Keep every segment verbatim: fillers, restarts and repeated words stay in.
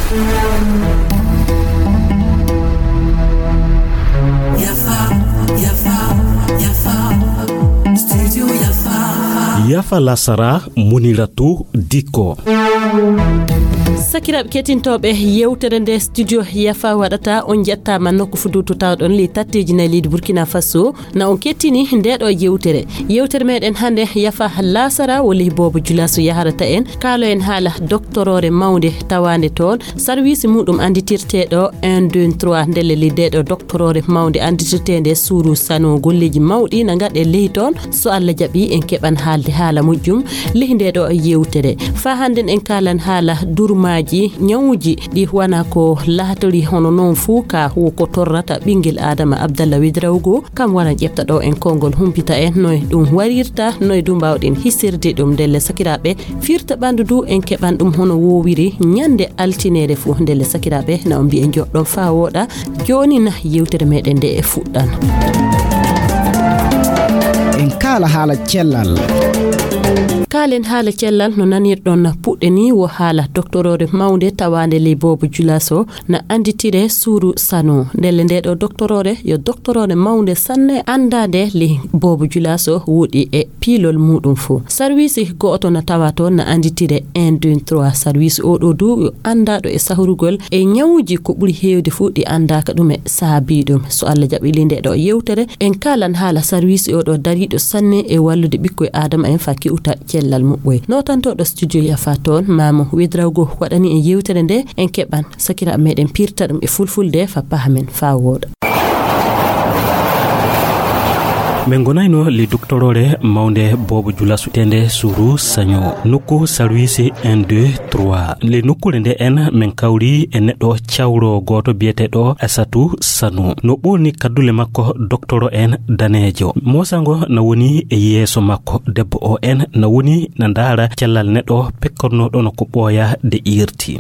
Yafa Lasara Muniratu Diko. Sakirab ketintoɓe yewtere nde studio Yafa waɗata on jettama nokku fudutu tawɗon li tatteji na leydi Burkina Faso na on kettini ndeɗo yewtere yewtere meɗen hande Yafa Lasara woli Bobo Dioulasso yaharata en kaalo en haala doctorore mawde tawande toon service muɗum anditirteɗo un deux trois ndelle liddeɗo doctorore mawde anditirtede Sourou Sano golleji mawɗi na gaɗe lehi toon so Allah jaaɓi en keɓan haalde haala mujjum lehi ndeɗo yewtere fa handen en kalan haala durmaji nyawuji ɗi wana ko lahatori hono non fu ka huwo ko torrata ɓinguel Adama Abdallah Widrawgo kam wara ƴefta ɗo en kongol humpita en noy ɗum warirta noy ɗum mbawɗen hissirde ɗum ndelle sakiraɓe firta ɓandu du en keɓan ɗum hono wowiri ñande altinere fu ndelle sakiraɓe na on mbi'e joɗɗon fa woɗa joni na yewtere meɗen nde e fuɗɗan en kala haala cellal kalen haala cellal no nanirɗon puɗɗe ni wo haala doctorore mawde tawande ley Bobo Dioulasso na anditire Sourou Sano ndelle ndeɗo doctorore yo doctorore mawde sanne andade ley Bobo Dioulasso wuuɗi e piilol muɗum fo service goto na tawa toon na anditire un deux trois service oɗo du yo andaɗo e sahurugol e nyawuji ko ɓuuri hewde fu ɗi andaka ɗum e saabiɗum so Allah jaɓili ndeɗo yewtere en kalan haala service oɗo dariɗo sanne e wallude ɓikkoye Adama en fa kiuta cellal mubboy notantoɗo studio Yafa toon Mamo Widrawgo waɗani e yewtere nde en keɓan sakira meɗen pirta ɗum e fulfulde fa pahamen fa woɗa men gonayno le doctorore mawde Bobo Dioulasso tende Sourou Sano nokku service un deux trois le nokkure nde en men kawri e neɗɗo cawro goto biyeteɗo Asatou Sano no ɓolni kaddule makko doctoro en danejo mosango na woni e yeeso makko debbo o en na woni na ndara cellal neɗɗo pekkornoɗo no ko ɓooya de irti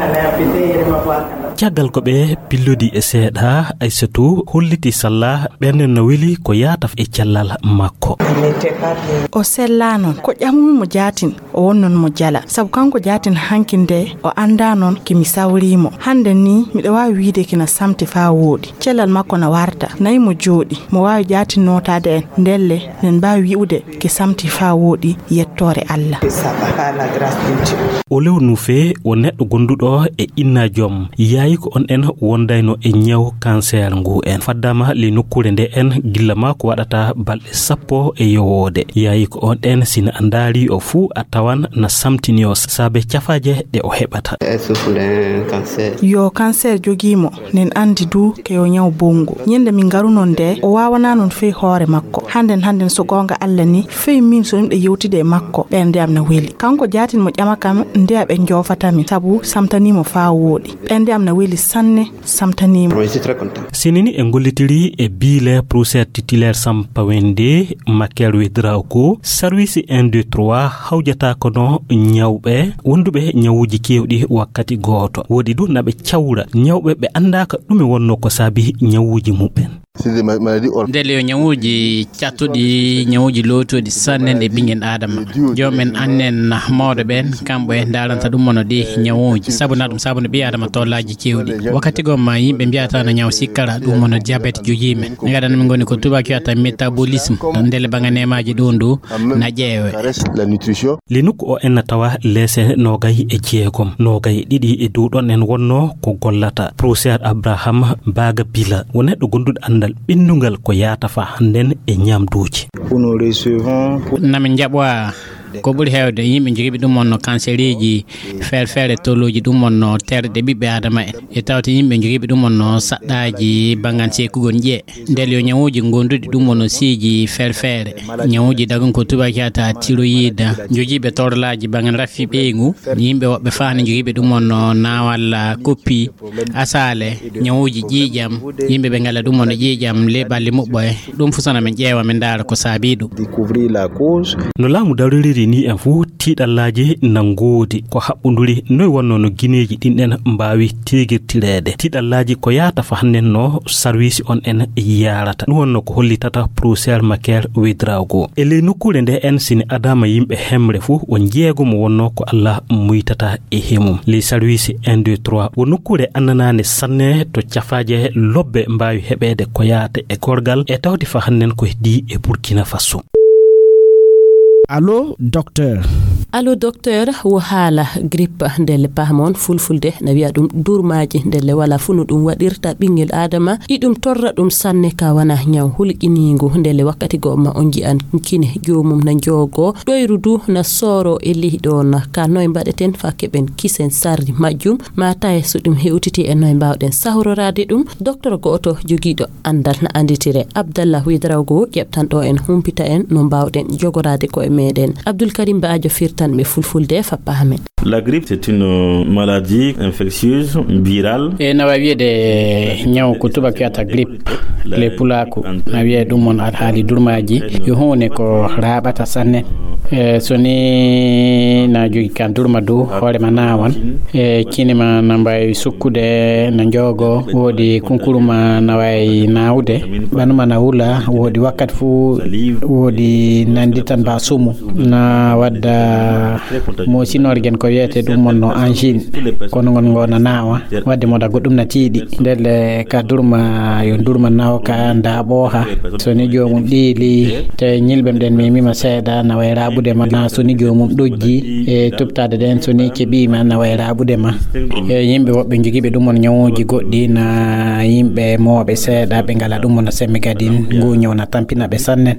caggal ko ɓe pillodi e seeɗa Aissatou holliti Sallah ɓerne no weli ko yata e cellal makko o sella non ko ƴamumi mo jatin o wonnon mo jala sabu kanko jatin hankinde o anda non kimi sawrimo hande ni miɗo wawi wiide kina samti fa woodi cellal makko na warta nayi mo jooɗi mo wawi jatin notade en ndelle nen mbawi wi'ude ki samti fa woodi yettore Allah o lewnu fe o neɗɗo gonduɗo e inna joom yayi ko on en wondayno e nyaw cancer ngu en faddama le nokkure nde en gilla ma ko waɗata balɗe sappo e yowode yayi ko on en sina andari o fu a tawan na samtini o saabe cafaje ɗe o heɓata yo cancer jogimo nen andi du ke o nyaw bongo nyende min garunon nde o wawana non fe hoore makko handen handen so gonga Allah ni fe min so nimɗe yewtide makko ɓen ndiyam na weli kanko jatin mo ƴama kam ndiya ɓe jofatami sabu samtanimo fa woɗi ɓen ndiyam na weli sanne samtanimo sinini e gollitiri e bile procès titulaire sampawende Makel Widrawgo service un deux trois hawjata kono nyawɓe wonduɓe nyawuji kewɗi wakkati goto wodi du naɓe cawra nyawɓe ɓe andaka ɗume wonno ko saabi nyawuji muɓen ndele yo nyawuji cattuɗi nyawuji lotuɗi sanne ɗe ɓingen Adama jomen annen mawɗo ɓen kamɓe e daranta ɗum mono ɗi nyawuji sabu na ɗum sabu no ɓi Adama tollaji kewɗi wakkati gom ma yimɓe mbiyata no nyaw sikkara ɗum mono diabete jogimen mi gaɗa min goni ko tubaki wiyata métabolisme ndele banganemaji ɗo ndu na ƴeewe le nokku o en tawa leese nogay e jeegom nogay ɗiɗi e duɗon en wonno ko gollata professeur Abraham Baga Bila woneɗɗo gonduɗo andal ɓindungal ko yata fa handen e ñamduji namin jaɓwa ko ɓuri hewde yimɓe jogiiɓe ɗum wonno canceriji feere feere tolluji ɗum wonno terɗe ɓiɓɓe Adama en e tawte yimɓe jogiiɓe ɗum wonno saɗɗaji bangan sekugol ƴee ndel yo ñawuji gonduɗi ɗum wonno siiji feere feere ñawuji dagon ko tubaki yata tiroyide jogiiɓe torlaji bangan raffi ɓeygu yimɓe woɓɓe fani jogiiɓe ɗum wonno nawalla koppi asale ñawuji ƴiƴam yimɓe ɓe ngala ɗum wonno ƴiƴam le ɓalli muɓɓoye ɗum fusana men ƴeewa men daara ko saabi ɗum no laamu dawriri iri ni en fu tiɗallaji nangodi ko haɓɓuduri noy wonno no guineji ɗinɗen mbawi tigirtirede tiɗallaji ko yata fa hannen no service on en yarata ɗum wonno ko hollitata procédure maker Ouédraogo e ley nokkure nde en sini adama yimɓe hemre fu o jeego mo wonno ko Allah muytata e hemum les service un deux trois wo nokkure annanane sanne to cafaje lobbe mbawi heɓede ko yata e gorgal e tawdi fa hannen ko heddi e Burkina Faso. Allo docteur. Allo docteur wo haala grippe ndelle pahmon fulfulde na wiya dum durmaaji ndelle wala funu dum wadirta bingel adama idum torra dum sanne ka wana nyaw hulqinigo ndelle wakkati go ma on ji'an kine jomum na jogo doyrudu na soro e lihdon ka noy badeten fa keben kisen sardi majjum mata e sudum hewtiti e noy bawden sahororade dum docteur goto jogido andal na anditire Abdallah Ouédraogo jeptan do en humpita en no bawden jogorade ko e meden Abdul Karim Baajo firtan be fulfulde fa pahamen. La grippe c'est une maladie infectieuse virale e na wiide nyaw ko tuba kiyata grippe le pulaku na wiide dum mon al hali durmaji yo hone ko rabata sanne e soni na jogi kan durma du hore manawan e kinima nambay sukkude na jogo wodi kunkuruma na way nawde banuma na wula wodi wakkat fu wodi nanditan ba sumu na wadda mo sinorgen ko yete dum monno angine kono ngon ngona nawa wadde mo da godum na tiidi del ka durma yo durma naw ka ndabo ha soni jomum dili te nyilbem den mi mima seeda na way rabude ma na soni jomum dojji e toptade den soni kebi ma na way rabude ma e yimbe wobbe jogibe dum mon nyawuji goddi na yimbe mobe seeda be ngala dum mon semmi gadin ngo nyawna tampina be sannen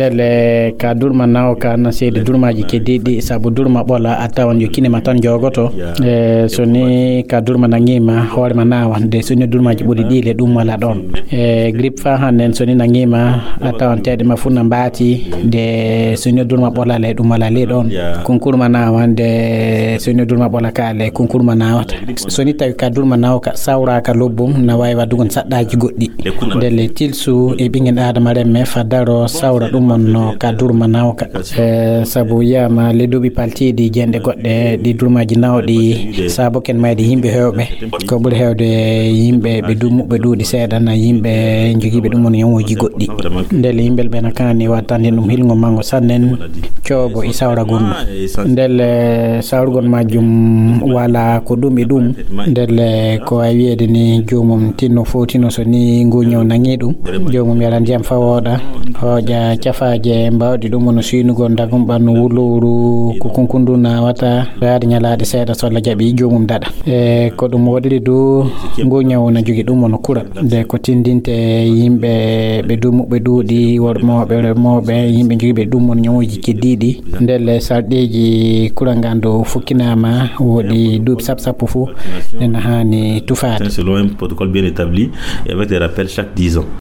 del ka durma naw ka na seede durmaji kedidi sabu durma bola atawan yo kinema tan jogoto e soni ka durma nangima hore manawa de soni durmaji bodi dile dum wala don e grippe fa hanen soni nangima atawan tede mafuna mbati de soni durma bola le dum wala le don konkurma nawa de soni durma bola kale konkurma nawa soni tawi ka durma nawa ka sawra ka lobbum na way wadugon saddaji goddi de le tilsu e bingen adama remme fadaro sawra dum monno ka durma nawa ka e sabu yama le dubi paltidi jende godde di durmaji nawdi sabo ken mayde yimbe hewbe ko buri hewde yimbe be dumbe duudi seeda na yimbe jogibe dum mon yawoji goddi ndel yimbe be na kani watande dum hilgo mango sannen ciobo isawra gum ndel sawrgon majum wala ko dum e dum ndel ko ay wiede ni jomum tinno fotino so ni ngonyo nangi dum jomum yalan jam fawoda hoja cafaaje mbawdi dum no sinugo ndagum banno wuluru ko konkunduna wata yaade nyalaade seeda so la jabi jomum dada e ko dum wodiri do ngonyaw na jogi dum no kura de ko tindinte yimbe be dum be duudi wormobe mobe yimbe jogi dum mon nyawoji kedidi ndel sardeji kura ngando fukinama wodi dub sap sap fu en hani tufaade selon un protocole bien établi et avec des rappels chaque dix ans.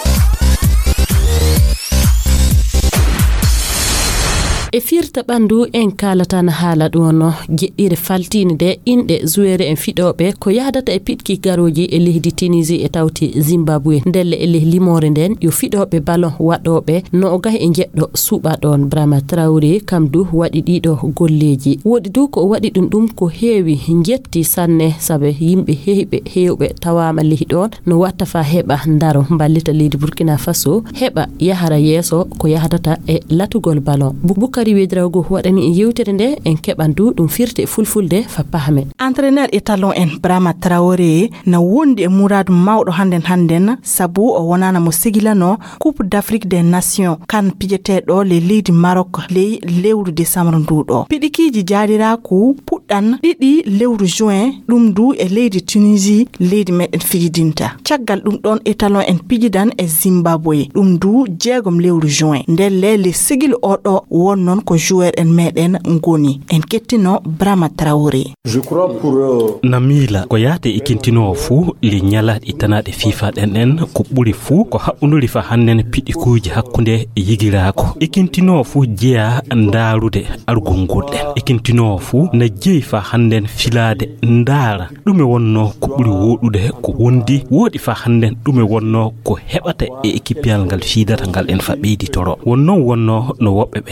e firta bandu en kalata na hala dono jeddire faltine de inde zuwere en fidobe ko yaadata e pitki garoji e lehdi Tunisie e tawti Zimbabwe ndelle e leh limore den yo fidobe ballon wadobe no gahi e jeddo suba don Brahma Traoré kamdu wadi dido golleji wodi du ko wadi dum dum ko heewi jetti sanne sabe yimbe heebe heewbe tawama leh don no watta fa heba ndaro ballita leydi Burkina Faso heba yahara yeso ko yaadata e latugol ballon Bukari Ouédraogo wadani yewtere nde en kebandu dum firte fulfulde fa pahamen entraîneur étalon en Brahma Traoré na wondi e muradu mawdo handen handen sabu o wonana mo sigilano Coupe d'Afrique des Nations kan pijetedo le leydi Maroc le lewru décembre ndudo pidikiji jaadira ku puddan didi lewru juin dum du e leydi Tunisie leydi meden fijidinta caggal dum don étalon en pijidan e Zimbabwe dum du jeegom lewru juin ndelle le sigil odo wonno ko joueur en meden ngoni en kettino Brahma Traoré. Je crois pour uh... namila ko yaate ikintino fu li nyala itanade FIFA den en ko buri fu ko habbunduri fa hannen pidikuji hakkunde yigirako ikintino fu jeya ndaarude argungudde ikintino fu na jeyi fa hannen filade ndaara dume wonno ko buri wodude ko wondi wodi fa hannen dume wonno ko hebata e ekipial ngal fidata ngal en fa beedi toro wonno wonno no wobbe be en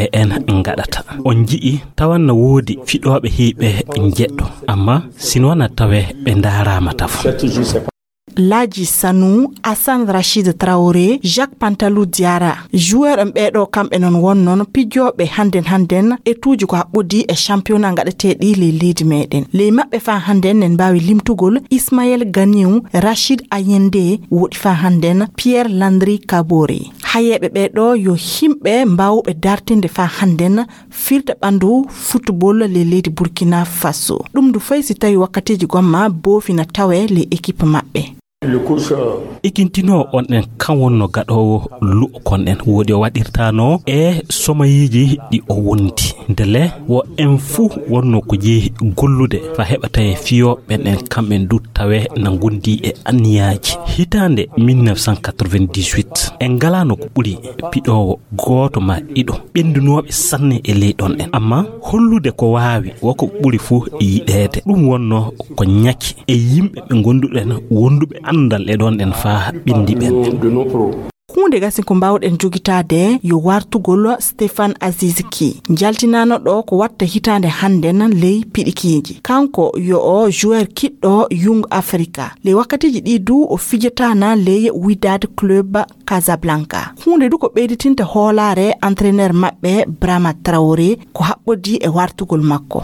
ngaɗata. On ji'i tawan no woodi fiɗoɓe hiɓe jeɗɗo amma sinwana tawe ɓe ndarama tafo. Laji Sanu, Hassan Rachid Traoré, Jacques Pantalou Diara, joueur mbeɗo kamɓe non wonnon pijoɓe handen handen e tuuji ko haɓɓodi e championnat ngaɗeteɗi le leydi meɗen. Ley maɓɓe fa handen en mbawi limtugol Ismaël Ganiou, Rachid Ayende, woɗi fa handen Pierre Landry Kabore. Hayeɓe ɓeɗo yo himɓe mbawɓe dartinde fa handen firta ɓandu football le leydi Burkina Faso. Ɗum du fay si tawi wakkatiji gomma bofina tawe le équipe maɓɓe. Ikintino on en kan wonno gaɗowo lu kon en wodi o waɗirtano e somayiji ɗi o wondi ndele wo en fu wonno ko jeehi gollude fa heɓata e fiyo ɓen en kamɓen du tawe na gondi e anniyaji hitande mille neuf cent quatre-vingt-dix-huit en galano ko ɓuri piɗowo goto ma ɗiɗo ɓendunoɓe sanne e leyɗon en amma hollude ko wawi woko ɓuri fu yiɗede ɗum wonno ko ñaki e yimɓe ɓe gonduɗen wonduɓe andal e ɗon en fa bindi ben. Hunde gasi ko mbawɗen jogitade yo wartugol Stéphane Aziz Ki. Jaltinano ɗo ko watta hitande handen ley piɗikiji. Kanko yo o joueur kiɗɗo Young Africa. Le wakkatiji ɗi du o fijatana ley Wydad Club Casablanca. Hunde du ko ɓeyditinta hoolare entraîneur maɓɓe Brahma Traoré ko haɓɓodi e wartugol makko.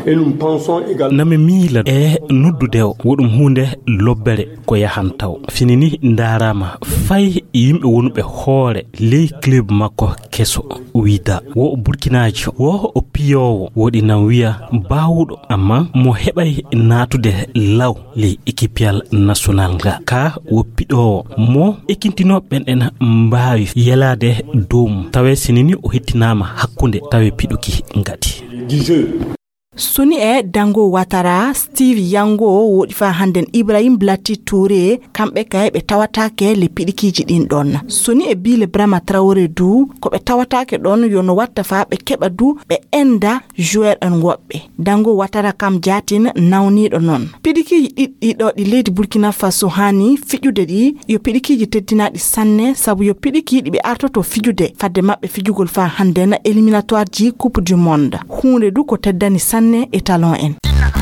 nami miila e noddude o woɗum hunde lobbere ko yahantaw finini ndarama fay yimɓe wonɓe hoore ley club makko keso wiida wo burkinaji wo o piyowo woɗi nan wiya bawuɗo amma mo heɓay natude law ley équipial national nga ka wo piɗowo mo ekintinoɓen en mbawi yelade doom tawe sinini o hettinama hakkunde tawe piɗuki ngati Suni e Dango Ouattara, Steve Yango woɗi fa handen Ibrahim Blati Touré kamɓe kay ɓe tawatake le piɗikiji ɗin ɗon. Suni e bile Brahma Traoré du ko ɓe tawatake ɗon yo no watta fa ɓe keɓa du ɓe enda joueur en woɓɓe. Dango Ouattara kam jatin nawniɗo non. Piɗikiji ɗiɗɗiɗo ɗi leydi Burkina Faso hani fijude ɗi yo piɗikiji teddinaɗi sanne sabu yo piɗiki ɗi ɓe artoto fijude fadde maɓɓe fijugol fa handen éliminatoire ji Coupe du Monde. Hunde du ko teddani sanne et talent en.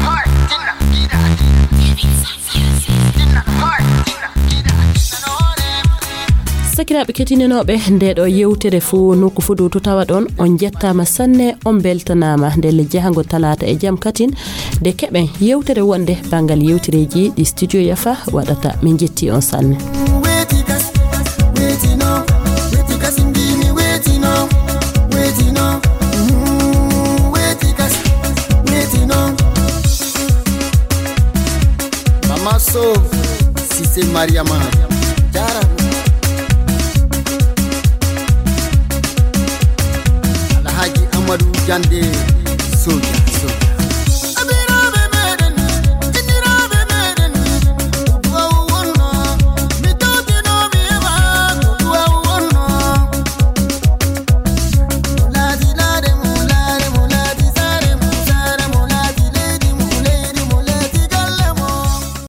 sakiraɓe ketininoɓe ndeɗo yewtere fo nokku fudu to tawa ɗon on jettama sanne on beltanama ndelle jahango talata e jam katin de keɓen yewtere wonde bangal yewtereji ɗi studio Yafa waɗata min jetti on sanne. So, si c'est Mariama, Jara, Alhaji Amadou Jande, Soja.